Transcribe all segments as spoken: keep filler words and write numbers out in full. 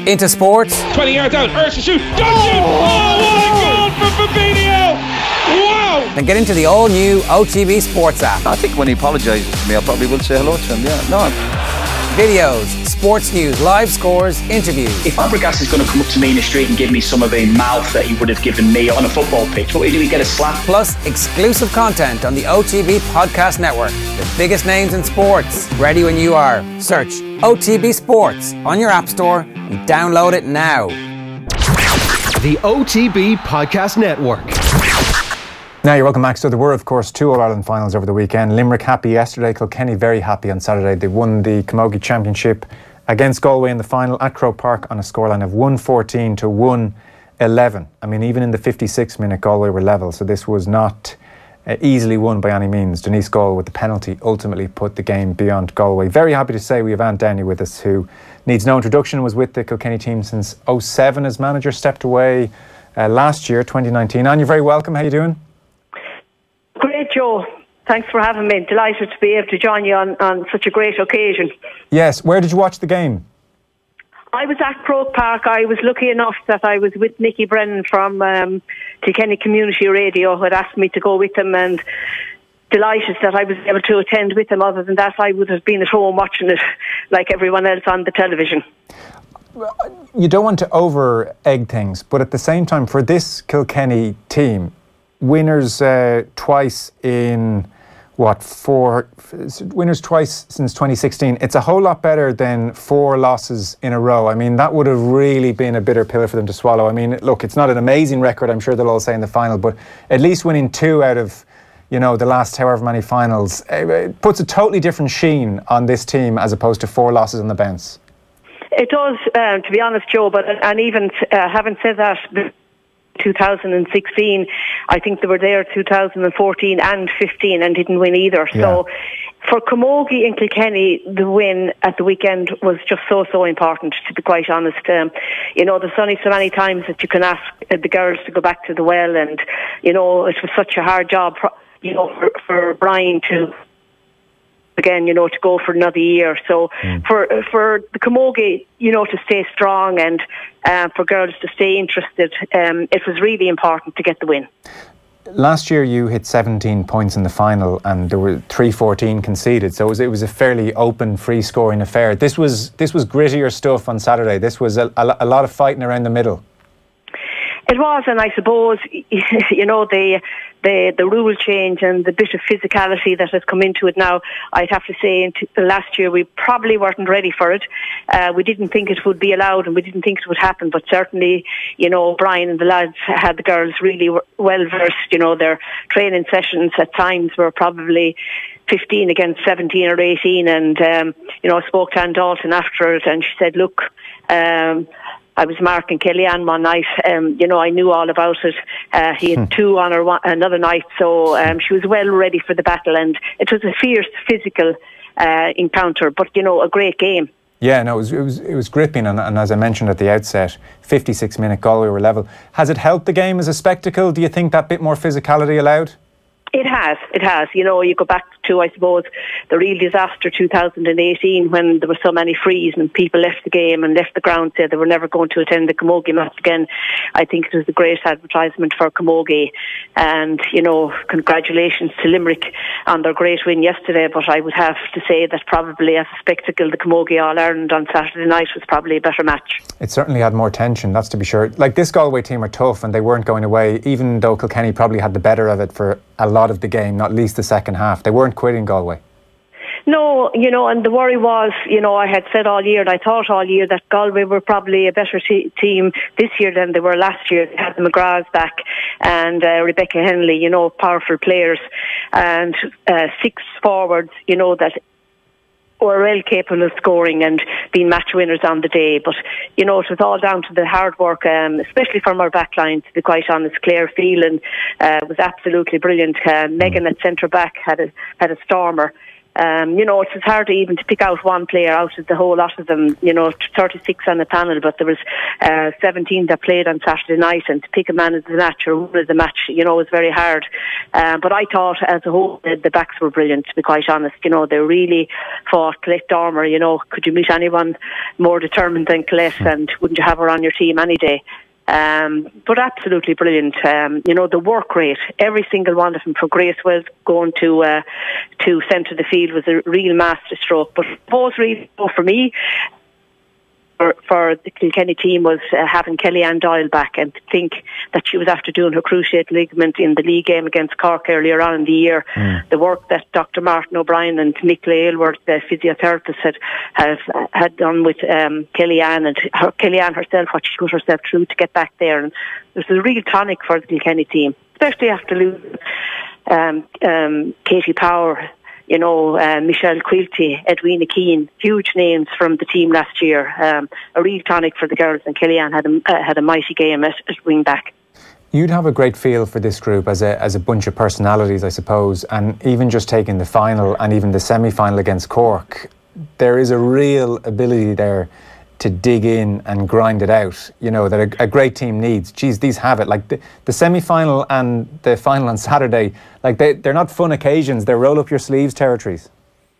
into sports. twenty yards out, Ursa shoot, Dungeon! Oh, what a goal for Fabinho! Wow! Then get into the all-new O T B Sports app. I think when he apologises to me, I probably will say hello to him, yeah. No. Videos, sports news, live scores, interviews. If Fabregas is going to come up to me in the street and give me some of the mouth that he would have given me on a football pitch, what do we get a slap? Plus exclusive content on the O T B Podcast Network. The biggest names in sports. Ready when you are. Search O T B Sports on your app store and download it now. The O T B Podcast Network. Now you're welcome, Max. So there were, of course, two All-Ireland finals over the weekend. Limerick happy yesterday, Kilkenny very happy on Saturday. They won the Camogie Championship against Galway in the final at Croke Park on a scoreline of one fourteen to one eleven. I mean, even in the fifty-six minute, Galway were level, so this was not uh, easily won by any means. Denise Gall, with the penalty, ultimately put the game beyond Galway. Very happy to say we have Anne Downey with us, who needs no introduction, was with the Kilkenny team since oh seven as manager, stepped away uh, last year, twenty nineteen. Anne, you're very welcome. How are you doing? Great, Joe. Thanks for having me. Delighted to be able to join you on, on such a great occasion. Yes. Where did you watch the game? I was at Croke Park. I was lucky enough that I was with Nicky Brennan from um, Kilkenny Community Radio, who had asked me to go with him, and delighted that I was able to attend with him. Other than that, I would have been at home watching it like everyone else on the television. You don't want to over-egg things, but at the same time, for this Kilkenny team, winners uh, twice in, what, four... Winners twice since twenty sixteen. It's a whole lot better than four losses in a row. I mean, that would have really been a bitter pill for them to swallow. I mean, look, it's not an amazing record, I'm sure they'll all say in the final, but at least winning two out of, you know, the last however many finals, it puts a totally different sheen on this team as opposed to four losses on the bounce. It does, um, to be honest, Joe, but and even uh, having said that, two thousand sixteen, I think they were there two thousand fourteen and fifteen and didn't win either. Yeah. So for Camogie and Kilkenny, the win at the weekend was just so, so important, to be quite honest. Um, you know, there's only so many times that you can ask the girls to go back to the well, and, you know, it was such a hard job, you know, for, for Brian to, again, you know, to go for another year. So mm. for for the Camogie, you know, to stay strong and uh, for girls to stay interested, um, it was really important to get the win. Last year you hit seventeen points in the final and there were three fourteen conceded, so it was, it was a fairly open, free scoring affair. This was this was grittier stuff on Saturday. This was a, a, a lot of fighting around the middle. It was, and I suppose, you know, the, the the rule change and the bit of physicality that has come into it now, I'd have to say into, last year we probably weren't ready for it. Uh, we didn't think it would be allowed and we didn't think it would happen, but certainly, you know, Brian and the lads had the girls really well versed. You know, their training sessions at times were probably fifteen against seventeen or eighteen, and, um, you know, I spoke to Anne Dalton after it and she said, look, um, I was marking Kellyanne one night. Um, you know, I knew all about it. Uh, he had two on her one, another night, so um, she was well ready for the battle, and it was a fierce physical uh, encounter, but, you know, a great game. Yeah, no, it was it was, it was gripping, and, and as I mentioned at the outset, fifty-six minute Galway were level. Has it helped the game as a spectacle? Do you think that bit more physicality allowed? It has, it has. You know, you go back to, I suppose, the real disaster two thousand eighteen when there were so many frees and people left the game and left the ground, said they were never going to attend the Camogie match again. I think it was a great advertisement for Camogie. And, you know, congratulations to Limerick on their great win yesterday, but I would have to say that probably as a spectacle, the Camogie All-Ireland on Saturday night was probably a better match. It certainly had more tension, that's to be sure. Like, this Galway team are tough and they weren't going away, even though Kilkenny probably had the better of it for a lot of the game, not least the second half. They weren't quitting Galway. No, you know, and the worry was, you know, I had said all year, and I thought all year that Galway were probably a better t- team this year than they were last year. They had the McGraths back and uh, Rebecca Henley, you know, powerful players, and uh, six forwards, you know, that were well capable of scoring and being match winners on the day. But, you know, it was all down to the hard work, um, especially from our back line, to be quite honest. Claire Phelan uh, was absolutely brilliant. Uh, Megan at centre back had a had a stormer. Um, you know, it's hard even to pick out one player out of the whole lot of them. You know, thirty-six on the panel, but there was uh, seventeen that played on Saturday night, and to pick a man of the match or woman of the match, you know, was very hard. Uh, but I thought, as a whole, the, the backs were brilliant, to be quite honest. You know, they really fought. Colette Dormer, you know, could you meet anyone more determined than Colette, and wouldn't you have her on your team any day? Um, but absolutely brilliant. Um, you know, the work rate, every single one of them, for Grace Wells going to uh, to centre the field was a real masterstroke. But both really, for me, for, for the Kilkenny team was uh, having Kellyanne Doyle back, and to think that she was after doing her cruciate ligament in the league game against Cork earlier on in the year. Mm. The work that Doctor Martin O'Brien and Nicola Aylward, the physiotherapist, had have had done with um, Kellyanne, and her, Kellyanne herself, what she put herself through to get back there. And it was a real tonic for the Kilkenny team, especially after losing um, um, Katie Power, you know, uh, Michelle Quilty, Edwina Keane, huge names from the team last year. Um, a real tonic for the girls, and Kellyanne had a, uh, had a mighty game at, at wing back. You'd have a great feel for this group as a as a bunch of personalities, I suppose, and even just taking the final and even the semi-final against Cork, there is a real ability there to dig in and grind it out, you know, that a, a great team needs. Geez, these have it. Like the, the semi-final and the final on Saturday, like they, they're not fun occasions, they're roll-up-your-sleeves territories.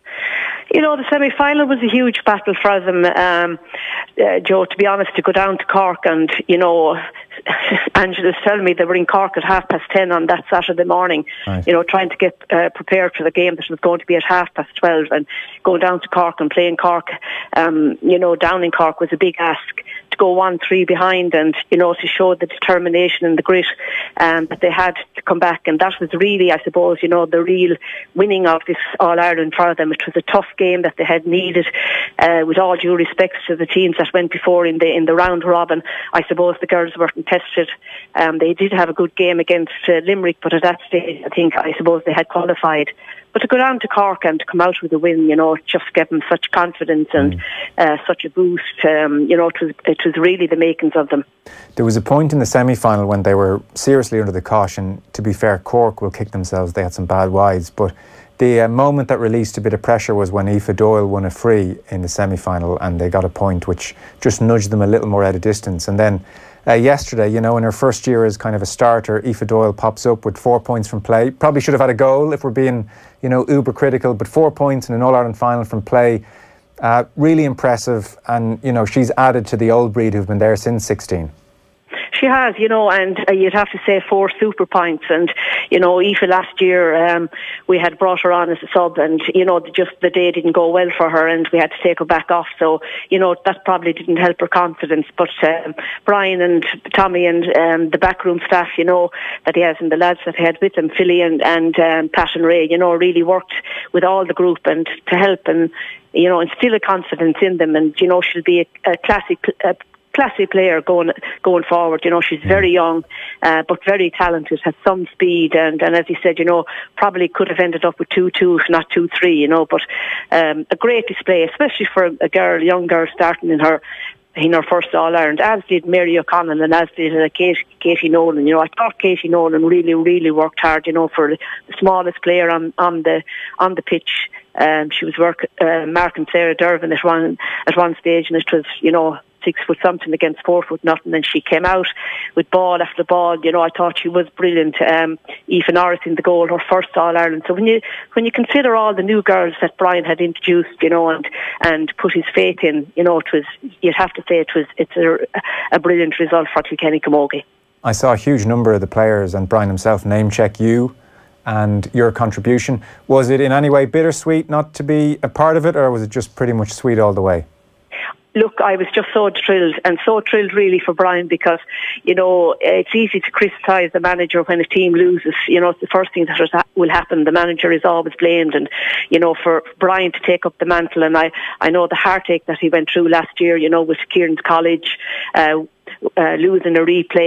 You know, the semi-final was a huge battle for them, um, uh, Joe, to be honest, to go down to Cork. And, you know, Angela's telling me they were in Cork at half past ten on that Saturday morning, right. You know, trying to get uh, prepared for the game that was going to be at half past twelve, and going down to Cork and playing Cork, um, you know, down in Cork was a big ask. To go one three behind, and, you know, to show the determination and the grit um, that they had to come back. And that was really, I suppose, you know, the real winning of this All-Ireland for them. It was a tough game that they had needed, uh, with all due respect to the teams that went before in the in the round robin. I suppose the girls weren't tested. Um, they did have a good game against uh, Limerick, but at that stage, I think, I suppose they had qualified. But to go down to Cork and to come out with a win, you know, it just gave them such confidence and mm. uh, such a boost. Um, you know, it was it was really the makings of them. There was a point in the semi-final when they were seriously under the cosh, and to be fair, Cork will kick themselves. They had some bad wides, but the uh, moment that released a bit of pressure was when Aoife Doyle won a free in the semi-final, and they got a point which just nudged them a little more out of distance. And then Uh, yesterday, you know, in her first year as kind of a starter, Aoife Doyle pops up with four points from play. Probably should have had a goal if we're being, you know, uber critical, but four points in an All-Ireland final from play. Uh, really impressive. And, you know, she's added to the old breed who've been there since sixteen. She has, you know, and uh, you'd have to say four super points. And, you know, Aoife last year, um, we had brought her on as a sub, and, you know, just the day didn't go well for her, and we had to take her back off. So, you know, that probably didn't help her confidence. But um, Brian and Tommy and um, the backroom staff, you know, that he has, and the lads that he had with him, Philly and, and um, Pat and Ray, you know, really worked with all the group and to help and, you know, instill a confidence in them. And, you know, she'll be a, a classic uh, classy player going going forward. You know, she's very young, uh, but very talented, has some speed, and, and as he said, you know, probably could have ended up with two two, not two three, you know, but um, a great display, especially for a girl, young girl starting in her in her first All-Ireland, as did Mary O'Connell and as did uh, Katie, Katie Nolan. You know, I thought Katie Nolan really, really worked hard, you know, for the smallest player on, on the on the pitch. Um, she was work, uh, marking Sarah Dervin at one at one stage, and it was, you know, six foot something against four foot nothing, and she came out with ball after ball. You know, I thought she was brilliant. Um, Aoife Norris in the goal, her first All-Ireland. So when you when you consider all the new girls that Brian had introduced, you know, and and put his faith in, you know, it was, you'd have to say it was it's a, a brilliant result for Kilkenny Camogie. I saw a huge number of the players and Brian himself name check you and your contribution. Was it in any way bittersweet not to be a part of it, or was it just pretty much sweet all the way? Look, I was just so thrilled, and so thrilled really for Brian, because, you know, it's easy to criticise the manager when a team loses. You know, it's the first thing that will happen. The manager is always blamed, and, you know, for Brian to take up the mantle, and I, I know the heartache that he went through last year, you know, with Kieran's College, uh, Uh, losing a replay,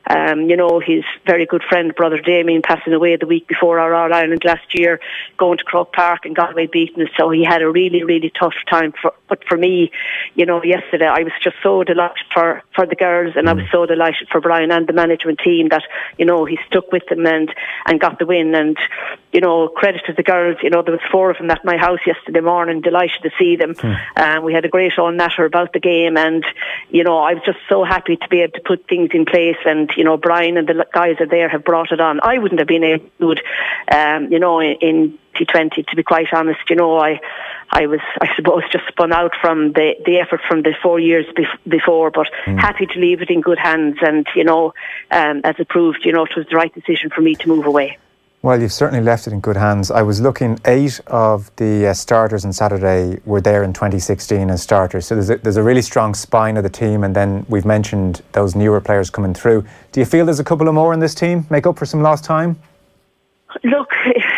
Um, you know, his very good friend, brother Damien, passing away the week before our All Ireland last year, going to Croke Park and Galway beating us. So he had a really, really tough time. For, but for me, you know, yesterday I was just so delighted for, for the girls, and I was so delighted for Brian and the management team that, you know, he stuck with them and, and got the win. And, you know, credit to the girls. You know, there was four of them at my house yesterday morning, delighted to see them. Mm. Um, we had a great all natter about the game, and, you know, I was just so happy to be able to put things in place. And, you know, Brian and the guys are there have brought it on. I wouldn't have been able to do it, um, you know, in, in T twenty, to be quite honest. You know, I I was, I suppose, just spun out from the, the effort from the four years bef- before, but mm. happy to leave it in good hands. And, you know, um, as it proved, you know, it was the right decision for me to move away. Well, you've certainly left it in good hands. I was looking, eight of the uh, starters on Saturday were there in twenty sixteen as starters. So there's a, there's a really strong spine of the team, and then we've mentioned those newer players coming through. Do you feel there's a couple of more in this team, make up for some lost time? Look,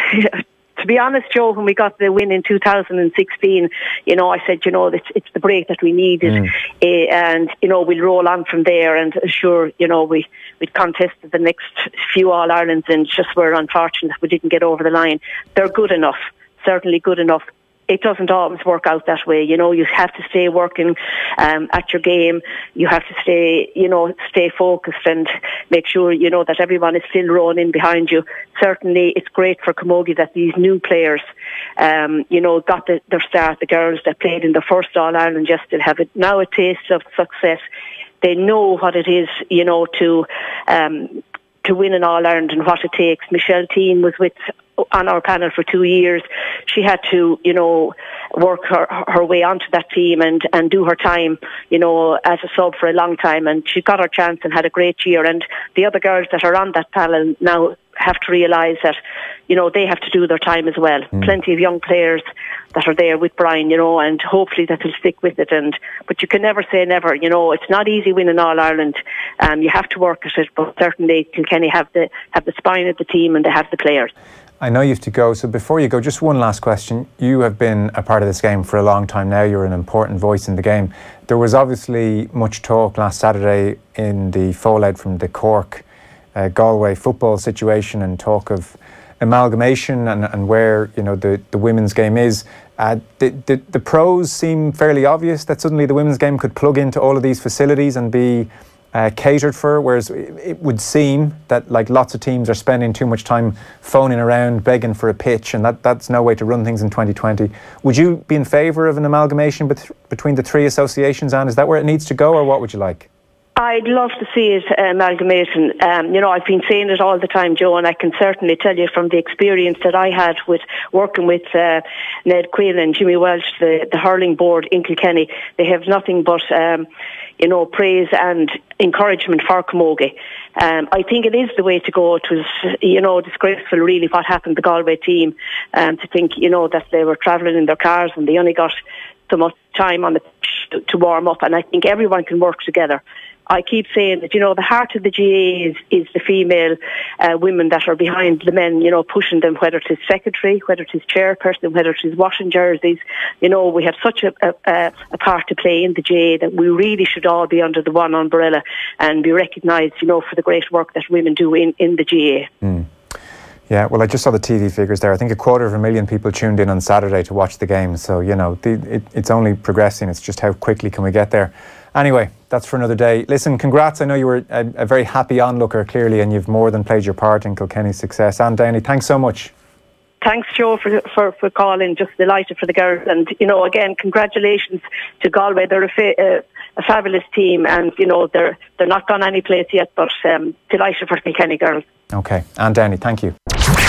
to be honest, Joe, when we got the win in two thousand sixteen, you know, I said, you know, it's, it's the break that we needed, mm. uh, and, you know, we'll roll on from there. And sure, you know, we, we'd contested the next few All-Irelands, and just were unfortunate we didn't get over the line. They're good enough, certainly good enough. It doesn't always work out that way. You know, you have to stay working um, at your game. You have to stay, you know, stay focused and make sure, you know, that everyone is still rowing in behind you. Certainly, it's great for Camogie that these new players, um, you know, got the, their start. The girls that played in the first All-Ireland yesterday have it, now a taste of success. They know what it is, you know, to um, to win an All-Ireland and what it takes. Michelle Teen was with on our panel for two years. She had to, you know, work her, her way onto that team and, and do her time, you know, as a sub for a long time. And she got her chance and had a great year. And the other girls that are on that panel now have to realise that, you know, they have to do their time as well. Mm. Plenty of young players that are there with Brian, you know, and hopefully that will stick with it. And but you can never say never, you know. It's not easy winning All Ireland. Um, you have to work at it, but certainly Kilkenny have the have the spine of the team and they have the players. I know you have to go, so before you go, just one last question. You have been a part of this game for a long time now. You're an important voice in the game. There was obviously much talk last Saturday in the fallout from the Cork uh, Galway football situation, and talk of amalgamation and, and where, you know, the, the women's game is. Uh, the, the, the pros seem fairly obvious, that suddenly the women's game could plug into all of these facilities and be Uh, catered for, whereas it would seem that, like, lots of teams are spending too much time phoning around begging for a pitch, and that, that's no way to run things in twenty twenty. Would you be in favour of an amalgamation bet- between the three associations, Anne? Is that where it needs to go, or what would you like? I'd love to see it uh, amalgamation. Um, you know, I've been saying it all the time, Joe, and I can certainly tell you from the experience that I had with working with uh, Ned Quinn and Jimmy Welch, the, the hurling board in Kilkenny, they have nothing but um, you know, praise and encouragement for Camogie. Um, I think it is the way to go. It was, you know, disgraceful really what happened to the Galway team, um, to think, you know, that they were travelling in their cars and they only got so much time on the pitch to, to warm up, and I think everyone can work together. I keep saying that, you know, the heart of the G A A is, is the female uh, women that are behind the men, you know, pushing them, whether it is secretary, whether it is chairperson, whether it is washing jerseys. You know, we have such a, a, a part to play in the G A A that we really should all be under the one umbrella and be recognised, you know, for the great work that women do in, in the G A A. Mm. Yeah, well, I just saw the T V figures there. I think a quarter of a million people tuned in on Saturday to watch the game. So, you know, the, it, it's only progressing. It's just how quickly can we get there. Anyway, that's for another day. Listen, congrats. I know you were a, a very happy onlooker, clearly, and you've more than played your part in Kilkenny's success. Anne Downey, thanks so much. Thanks, Joe, for, for, for calling. Just delighted for the girls. And, you know, again, congratulations to Galway. They're a, fa- uh, a fabulous team, and, you know, they're they're not gone any place yet, but um, delighted for Kilkenny girls. OK. Anne Downey, thank you.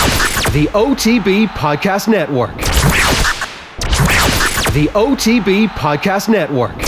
The O T B Podcast Network. The O T B Podcast Network.